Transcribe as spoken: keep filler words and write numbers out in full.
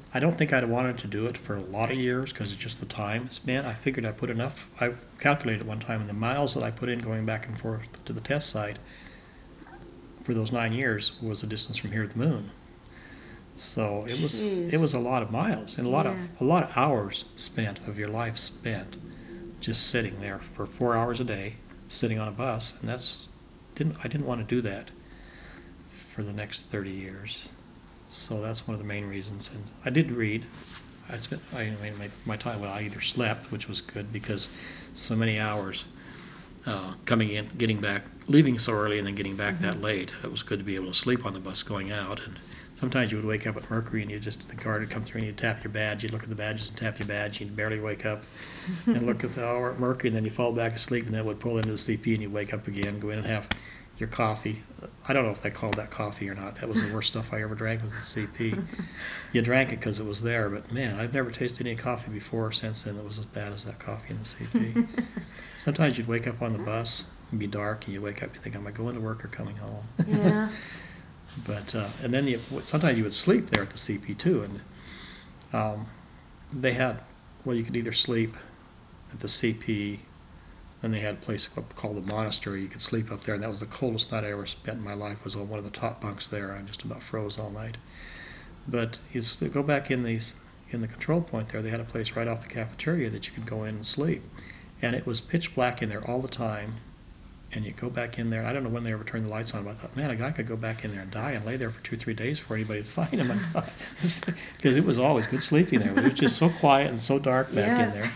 I don't think I'd have wanted to do it for a lot of years because it's just the time spent. I figured I put enough. I calculated one time, and the miles that I put in going back and forth to the test site for those nine years was the distance from here to the moon. So it was Jeez. it was a lot of miles and a lot Yeah. of a lot of hours spent of your life spent just sitting there for four hours a day, sitting on a bus, and that's didn't I didn't want to do that for the next thirty years. So that's one of the main reasons. And I did read. I spent I mean my, my time. Well, I either slept, which was good because so many hours uh, coming in, getting back, leaving so early, and then getting back that late. It was good to be able to sleep on the bus going out. And sometimes you would wake up at Mercury, and you just the guard would come through, and you'd tap your badge. You'd look at the badges and tap your badge. You'd barely wake up, and look at the hour at Mercury, and then you fall back asleep, and then it would pull into the C P, and you wake up again, go in and have your coffee. I don't know if they called that coffee or not. That was the worst stuff I ever drank was the C P. You drank it because it was there, but man, I've never tasted any coffee before or since then that was as bad as that coffee in the C P. Sometimes you'd wake up on the bus, it'd be dark, and you wake up, you think, am I going to work or coming home? Yeah. But, uh, and then you, sometimes you would sleep there at the C P too, and um, they had, well, you could either sleep at the C P, and they had a place called the Monastery. You could sleep up there, and that was the coldest night I ever spent in my life. Was on one of the top bunks there. I just about froze all night. But you go back in these in the control point there. They had a place right off the cafeteria that you could go in and sleep, and it was pitch black in there all the time. And you go back in there. I don't know when they ever turned the lights on, but I thought, man, a guy could go back in there and die and lay there for two, three days before anybody would find him. I thought, because it was always good sleeping there. But it was just so quiet and so dark back Yeah. in there.